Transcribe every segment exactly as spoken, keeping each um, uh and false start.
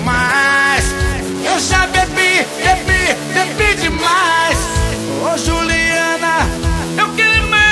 mais. Eu já bebi, bebi, bebi demais. Ô Juliana, eu quero mais.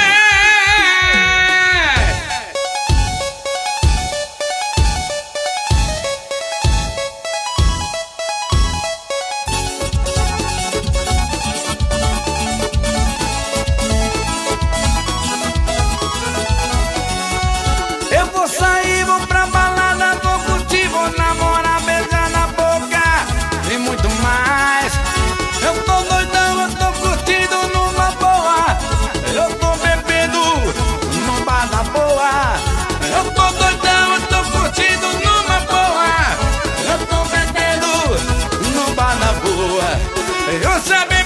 Eu vou sair, vou pra balada, vou curtir, vou namorar, beijar na boca e muito mais. Eu tô doidão, eu tô curtindo numa boa. Eu tô bebendo num bar da boa. Eu tô doidão, eu tô curtindo numa boa. Eu tô bebendo num bar da boa. Eu sabia.